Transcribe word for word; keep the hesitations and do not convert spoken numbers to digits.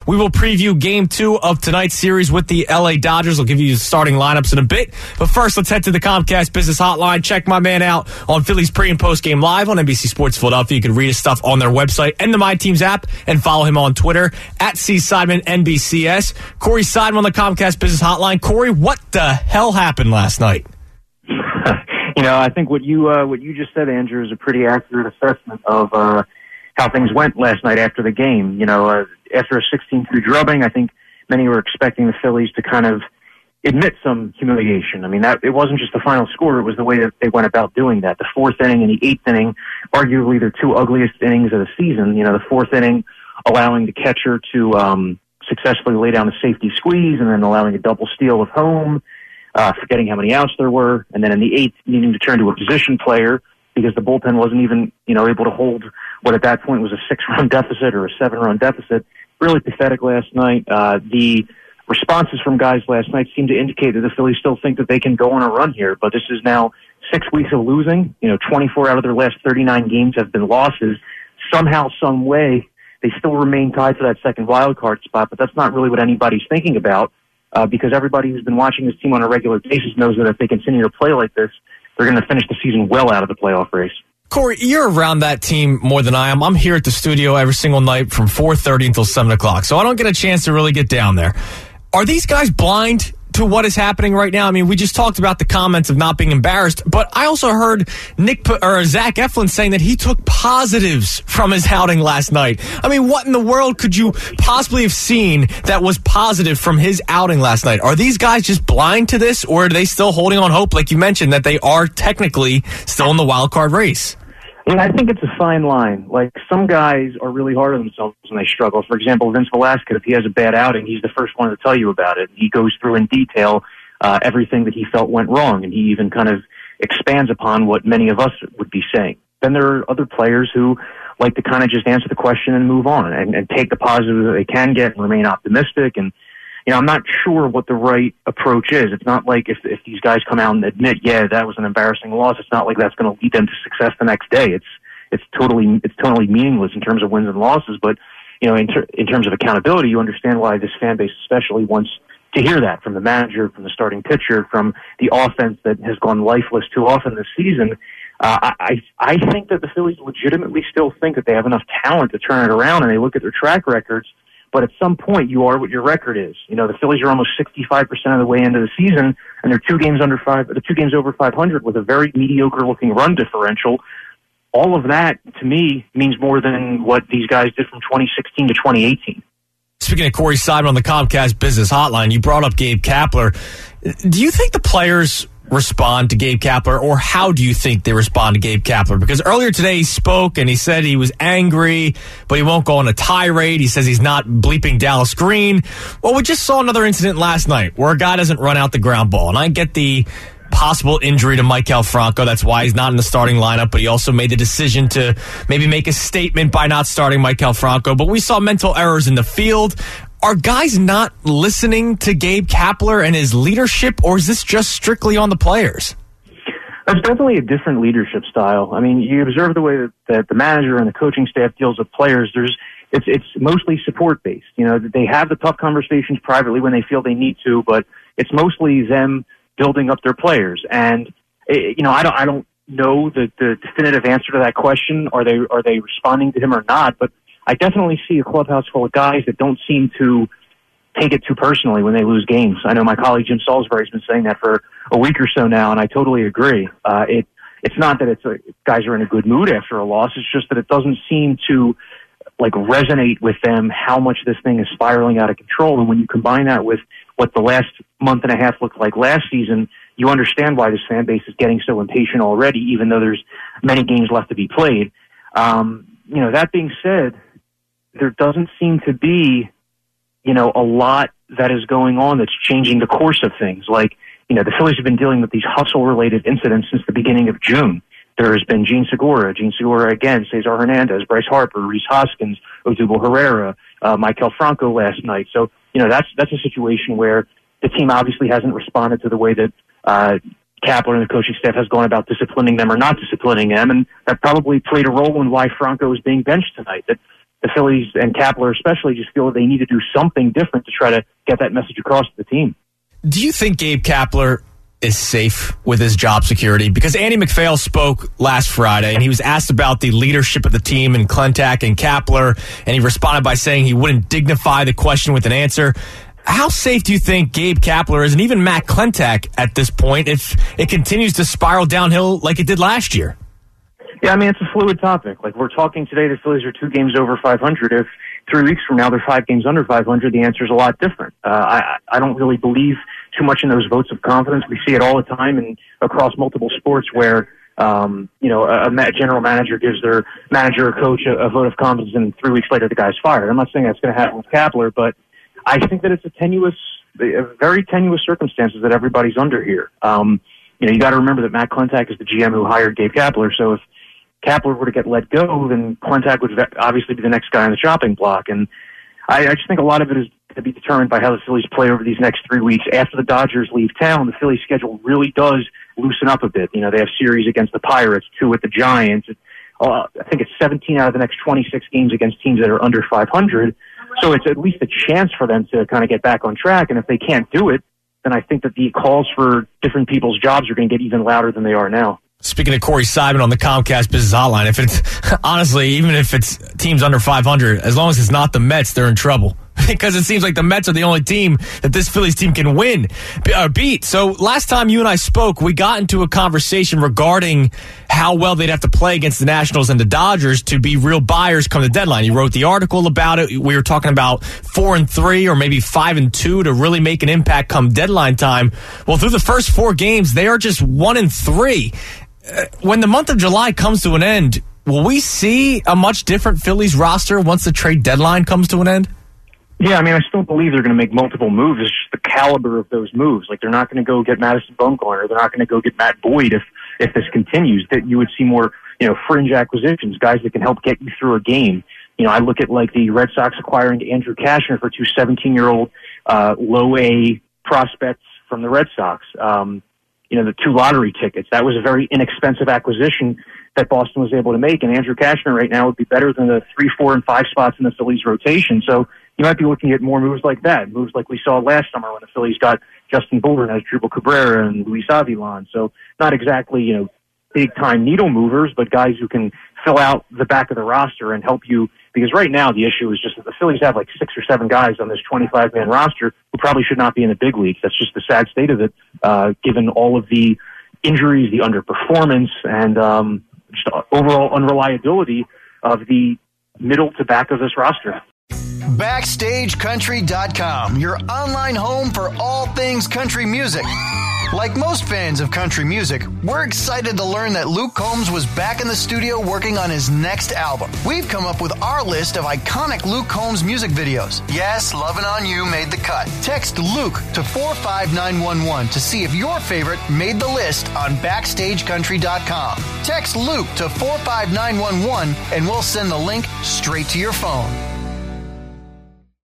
We will preview game two of tonight's series with the L A Dodgers. I'll give you the starting lineups in a bit. But first, let's head to the Comcast Business Hotline. Check my man out on Phillies pre- and post-game live on N B C Sports Philadelphia. You can read his stuff on their website and the My Teams app, and follow him on Twitter at C Seidman N B C S. Corey Seidman on the Comcast Business Hotline. Corey, what the hell happened last night? You know, I think what you uh, what you just said, Andrew, is a pretty accurate assessment of uh, how things went last night after the game. You know, uh, after a sixteen two drubbing, I think many were expecting the Phillies to kind of admit some humiliation. I mean, that it wasn't just the final score; it was the way that they went about doing that. The fourth inning and the eighth inning, arguably their two ugliest innings of the season. You know, the fourth inning allowing the catcher to um, successfully lay down a safety squeeze, and then allowing a double steal of home, uh, forgetting how many outs there were, and then in the eighth, needing to turn to a position player because the bullpen wasn't even, you know, able to hold what at that point was a six-run deficit or a seven-run deficit. Really pathetic last night. Uh, the responses from guys last night seem to indicate that the Phillies still think that they can go on a run here, but this is now six weeks of losing. You know, twenty-four out of their last thirty-nine games have been losses. Somehow, some way, they still remain tied for that second wild card spot, but that's not really what anybody's thinking about uh, because everybody who's been watching this team on a regular basis knows that if they continue to play like this, they're going to finish the season well out of the playoff race. Corey, you're around that team more than I am. I'm here at the studio every single night from four thirty until seven o'clock, so I don't get a chance to really get down there. Are these guys blind to what is happening right now? I mean, we just talked about the comments of not being embarrassed, but I also heard Nick or Zach Eflin saying that he took positives from his outing last night. I mean, what in the world could you possibly have seen that was positive from his outing last night? Are these guys just blind to this, or are they still holding on hope, like you mentioned, that they are technically still in the wild card race? Yeah, I think it's a fine line. Like, some guys are really hard on themselves when they struggle. For example, Vince Velasquez, if he has a bad outing, he's the first one to tell you about it. He goes through in detail uh, everything that he felt went wrong, and he even kind of expands upon what many of us would be saying. Then there are other players who like to kind of just answer the question and move on and, and take the positive that they can get and remain optimistic. And, you know, I'm not sure what the right approach is. It's not like if if these guys come out and admit, yeah, that was an embarrassing loss, it's not like that's going to lead them to success the next day. It's it's totally it's totally meaningless in terms of wins and losses. But, you know, in, ter- in terms of accountability, you understand why this fan base especially wants to hear that from the manager, from the starting pitcher, from the offense that has gone lifeless too often this season. Uh, I I think that the Phillies legitimately still think that they have enough talent to turn it around, and they look at their track records. But at some point, you are what your record is. You know, the Phillies are almost sixty-five percent of the way into the season, and they're two games under five, the two games over five hundred with a very mediocre-looking run differential. All of that, to me, means more than what these guys did from twenty sixteen to twenty eighteen. Speaking of Corey Seidman on the Comcast Business Hotline, you brought up Gabe Kapler. Do you think the players respond to Gabe Kapler, or how do you think they respond to Gabe Kapler? Because earlier today he spoke and he said he was angry, but he won't go on a tirade. He says he's not bleeping Dallas Green. Well, we just saw another incident last night where a guy doesn't run out the ground ball, and I get the possible injury to Maikel Franco. That's why he's not in the starting lineup, but he also made the decision to maybe make a statement by not starting Maikel Franco. But we saw mental errors in the field. Are guys not listening to Gabe Kapler and his leadership, or is this just strictly on the players? That's definitely a different leadership style. I mean, you observe the way that, that the manager and the coaching staff deals with players. There's, it's it's mostly support-based. You know, they have the tough conversations privately when they feel they need to, but it's mostly them building up their players. And, you know, I don't I don't know the, the definitive answer to that question. Are they are they responding to him or not? But I definitely see a clubhouse full of guys that don't seem to take it too personally when they lose games. I know my colleague Jim Salisbury's been saying that for a week or so now, and I totally agree. Uh, it it's not that it's a, guys are in a good mood after a loss. It's just that it doesn't seem to like resonate with them how much this thing is spiraling out of control. And when you combine that with what the last month and a half looked like last season, you understand why this fan base is getting so impatient already, even though there's many games left to be played. Um, you know, that being said, there doesn't seem to be, you know, a lot that is going on that's changing the course of things. Like, you know, the Phillies have been dealing with these hustle-related incidents since the beginning of June. There has been Gene Segura, Gene Segura again, Cesar Hernandez, Bryce Harper, Rhys Hoskins, Odubel Herrera, uh, Maikel Franco last night. So, you know, that's that's a situation where the team obviously hasn't responded to the way that uh, Kapler and the coaching staff has gone about disciplining them or not disciplining them, and that probably played a role in why Franco is being benched tonight. That the Phillies and Kapler especially just feel that they need to do something different to try to get that message across to the team. Do you think Gabe Kapler is safe with his job security? Because Andy MacPhail spoke last Friday, and he was asked about the leadership of the team and Klentak and Kapler, and he responded by saying he wouldn't dignify the question with an answer. How safe do you think Gabe Kapler is, and even Matt Klentak at this point, if it continues to spiral downhill like it did last year? Yeah, I mean, it's a fluid topic. Like, we're talking today, the Phillies are two games over five hundred. If three weeks from now they're five games under five hundred, the answer is a lot different. Uh, I, I don't really believe too much in those votes of confidence. We see it all the time and across multiple sports where, um, you know, a, a general manager gives their manager or coach a, a vote of confidence, and three weeks later the guy's fired. I'm not saying that's going to happen with Kapler, but I think that it's a tenuous, a very tenuous circumstances that everybody's under here. Um, you know, you got to remember that Matt Klentak is the G M who hired Gabe Kapler, so if Kapler were to get let go, then Klentak would obviously be the next guy on the chopping block. And I, I just think a lot of it is to be determined by how the Phillies play over these next three weeks. After the Dodgers leave town, the Phillies' schedule really does loosen up a bit. You know, they have series against the Pirates, two with the Giants. Uh, I think it's seventeen out of the next twenty-six games against teams that are under five hundred. So it's at least a chance for them to kind of get back on track. And if they can't do it, then I think that the calls for different people's jobs are going to get even louder than they are now. Speaking of Corey Simon on the Comcast Business Hotline, if it's honestly, even if it's teams under five hundred, as long as it's not the Mets, they're in trouble. Because it seems like the Mets are the only team that this Phillies team can win, uh, beat. So last time you and I spoke, we got into a conversation regarding how well they'd have to play against the Nationals and the Dodgers to be real buyers come the deadline. You wrote the article about it. We were talking about four and three or maybe five and two to really make an impact come deadline time. Well, through the first four games, they are just one and three. Uh, when the month of July comes to an end, will we see a much different Phillies roster once the trade deadline comes to an end? Yeah, I mean, I still believe they're going to make multiple moves. It's just the caliber of those moves. Like, they're not going to go get Madison Bumgarner. They're not going to go get Matt Boyd if, if this continues. That you would see more, you know, fringe acquisitions, guys that can help get you through a game. You know, I look at, like, the Red Sox acquiring Andrew Cashner for two seventeen-year-old uh, low-A prospects from the Red Sox. Um, you know, the two lottery tickets. That was a very inexpensive acquisition that Boston was able to make. And Andrew Cashner right now would be better than the three, four, and five spots in the Phillies rotation. So you might be looking at more moves like that, moves like we saw last summer when the Phillies got Justin Bullard as Drupal Cabrera and Luis Avilan. So not exactly, you know, big-time needle movers, but guys who can fill out the back of the roster and help you. Because right now the issue is just that the Phillies have like six or seven guys on this twenty-five man roster who probably should not be in the big leagues. That's just the sad state of it, uh, given all of the injuries, the underperformance, and um, just overall unreliability of the middle to back of this roster. Backstage Country dot com, your online home for all things country music. Like most fans of country music, we're excited to learn that Luke Combs was back in the studio working on his next album. We've come up with our list of iconic Luke Combs music videos. Yes, Lovin' On You made the cut. Text Luke to four five nine one one to see if your favorite made the list on Backstage Country dot com. Text Luke to four five nine one one and we'll send the link straight to your phone.